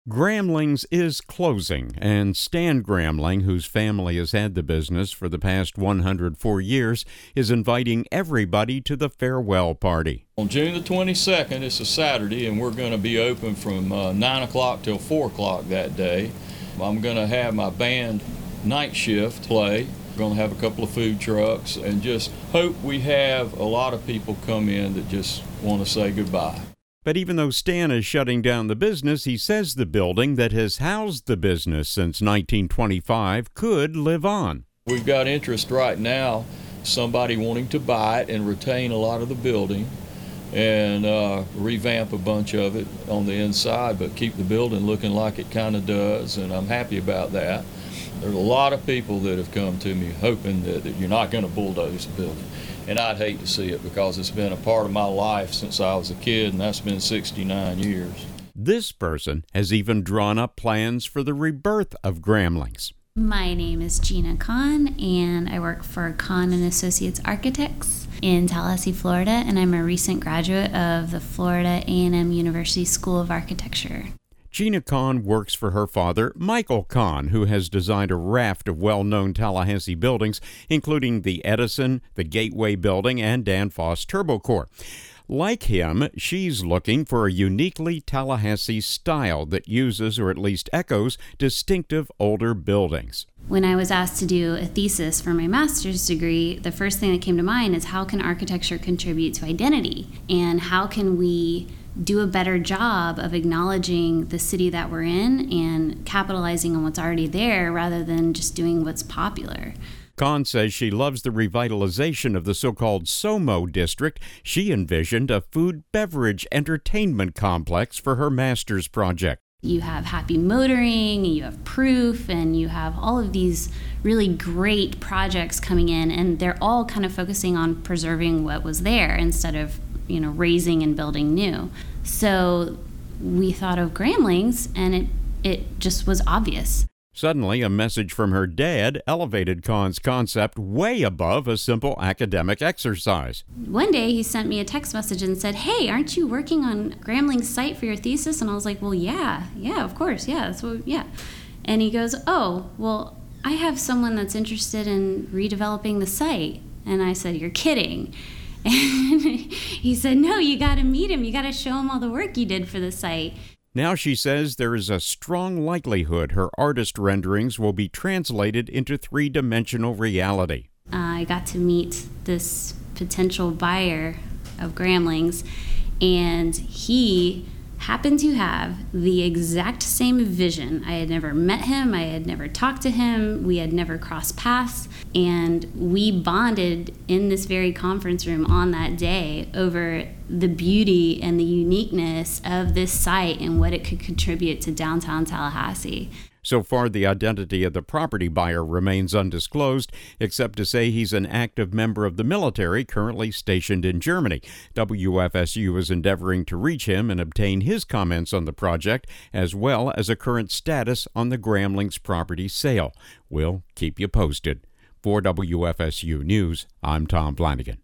Gramlings is closing, and Stan Gramling, whose family has had the business for the past 104 years, is inviting everybody to the farewell party. On June the 22nd, it's a Saturday, and we're going to be open from 9 o'clock till 4 o'clock that day. I'm going to have my band Night Shift play. We're going to have a couple of food trucks, and just hope we have a lot of people come in that just want to say goodbye. But even though Stan is shutting down the business, he says the building that has housed the business since 1925 could live on. We've got interest right now, somebody wanting to buy it and retain a lot of the building and revamp a bunch of it on the inside, but keep the building looking like it kind of does, and I'm happy about that. There's a lot of people that have come to me hoping that you're not going to bulldoze the building. And I'd hate to see it because it's been a part of my life since I was a kid, and that's been 69 years. This person has even drawn up plans for the rebirth of Gramlings. My name is Gina Kahn, and I work for Kahn & Associates Architects in Tallahassee, Florida, and I'm a recent graduate of the Florida A&M University School of Architecture. Gina Kahn works for her father, Michael Kahn, who has designed a raft of well-known Tallahassee buildings, including the Edison, the Gateway Building, and Danfoss Turbocore. Like him, she's looking for a uniquely Tallahassee style that uses, or at least echoes, distinctive older buildings. When I was asked to do a thesis for my master's degree, the first thing that came to mind is how can architecture contribute to identity? And how can we do a better job of acknowledging the city that we're in and capitalizing on what's already there rather than just doing what's popular. Kahn says she loves the revitalization of the so-called SoMo district. She envisioned a food, beverage, entertainment complex for her master's project. You have Happy Motoring, you have Proof, and you have all of these really great projects coming in, and they're all kind of focusing on preserving what was there instead of raising and building new. So we thought of Gramlings, and it just was obvious. Suddenly, a message from her dad elevated Kahn's concept way above a simple academic exercise. One day, he sent me a text message and said, "Hey, aren't you working on Gramling's site for your thesis?" And I was like, "Well, yeah, of course, yeah, that's what, yeah." And he goes, "Oh, well, I have someone that's interested in redeveloping the site." And I said, "You're kidding." And he said, "No, you got to meet him. You got to show him all the work you did for the site." Now she says there is a strong likelihood her artist renderings will be translated into three-dimensional reality. I got to meet this potential buyer of Gramlings, and he happened to have the exact same vision. I had never met him, I had never talked to him, we had never crossed paths, and we bonded in this very conference room on that day over the beauty and the uniqueness of this site and what it could contribute to downtown Tallahassee. So far, the identity of the property buyer remains undisclosed, except to say he's an active member of the military currently stationed in Germany. WFSU is endeavoring to reach him and obtain his comments on the project, as well as a current status on the Gramlings property sale. We'll keep you posted. For WFSU News, I'm Tom Flanagan.